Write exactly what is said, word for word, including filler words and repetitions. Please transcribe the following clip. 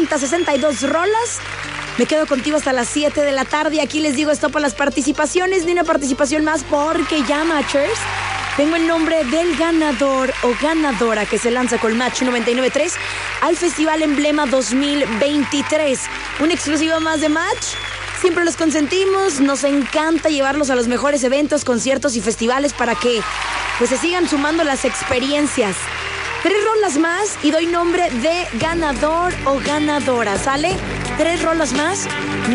sesenta, sesenta y dos rolas. Me quedo contigo hasta las siete de la tarde. Aquí les digo stop a las participaciones. Ni una participación más porque ya, matchers, tengo el nombre del ganador o ganadora que se lanza con Match noventa y nueve punto tres al Festival Emblema dos mil veintitrés. Una exclusiva más de Match. Siempre los consentimos. Nos encanta llevarlos a los mejores eventos, conciertos y festivales para que pues se sigan sumando las experiencias. Tres rolas más y doy nombre de ganador o ganadora. ¿Sale? Tres rolas más.